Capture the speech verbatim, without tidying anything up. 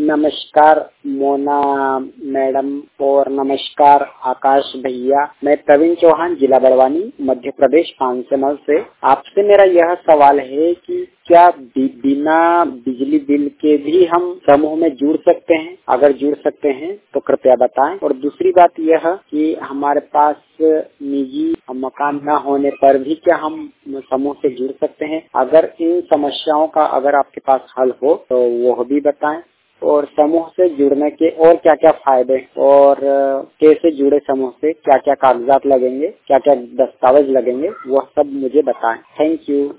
नमस्कार मोना मैडम और नमस्कार आकाश भैया। मैं प्रवीण चौहान, जिला बड़वानी, मध्य प्रदेश, पांचमहल से। आपसे मेरा यह सवाल है कि क्या बिना बिजली बिल के भी हम समूह में जुड़ सकते हैं? अगर जुड़ सकते हैं तो कृपया बताएं। और दूसरी बात यह कि हमारे पास निजी मकान न होने पर भी क्या हम समूह से जुड़ सकते हैं? अगर इन समस्याओं का अगर आपके पास हल हो तो वो भी बताएं। और समूह से जुड़ने के और क्या क्या फायदे और कैसे जुड़े समूह से, क्या क्या कागजात लगेंगे, क्या क्या दस्तावेज लगेंगे, वह सब मुझे बताएं। Thank you.